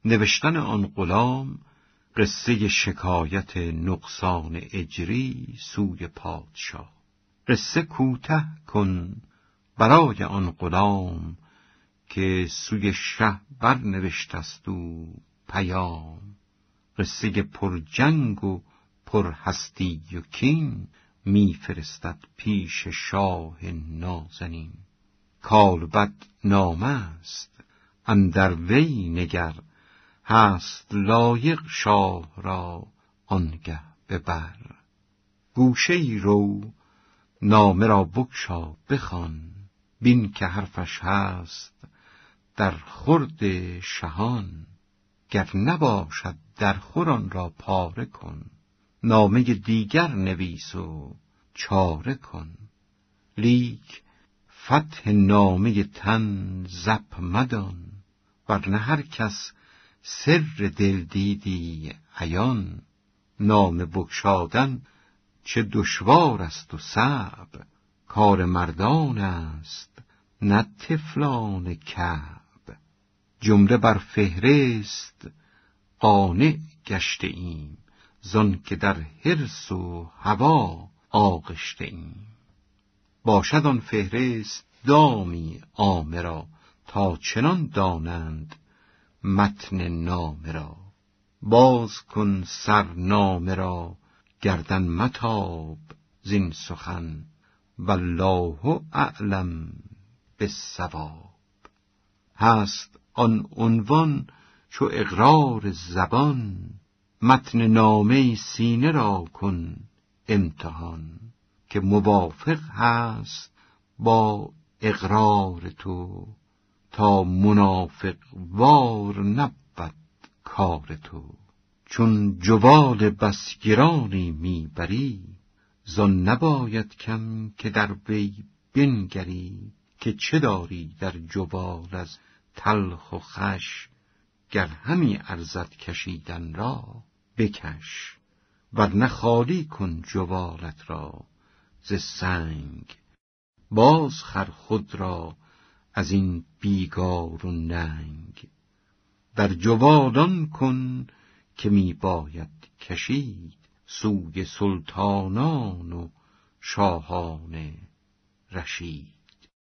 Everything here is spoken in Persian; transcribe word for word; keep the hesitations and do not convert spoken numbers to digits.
نوشتن آن غلام قصه شکایت نقصان اجری سوی پادشاه. قصه کوته کن برای آن غلام، که سوی شه برنوشته است او پیام. قصه پر جنگ و پر هستی و کین، می فرستد پیش شاه نازنین. کالبد نامه است اندر وی نگر، هست لایق شاه را آنگه ببر. گوشه ای رو نامه را بگشا بخوان، بین که حرفش هست در خورد شهان. گر نباشد در خور آن را پاره کن، نامه دیگر نویس و چاره کن. لیک فتح نامه تن زپ مدان، ورنه هر کس سر دل دیدی عیان. نامه بگشادن چه دشوار است و صعب، کار مردان است نه طفلان کعب. جمله بر فهرست قانع گشته ایم، زان که در حرص و هوا آغشته ایم. باشد آن فهرست دامی عامه را، تا چنان دانند متن نامه را. باز کن سر نامه را گردن متاب زین سخن، والله اعلم بالصواب. هست آن عنوان چو اقرار زبان، متن نامه سینه را کن امتحان. که موافق هست با اقرار تو، تا منافق وار نبود کار تو. چون جوال بس گرانی میبری، زان نباید کم که در وی بنگری. که چه داری در جوال از تلخ و خش، گر همی ارزد کشیدن را بکش. ورنه خالی کن جوالت را ز سنگ، باز خر خود را از این بیگار و ننگ. در جوالان کن که می باید کشید، سوی سلطانان و شاهان رشید.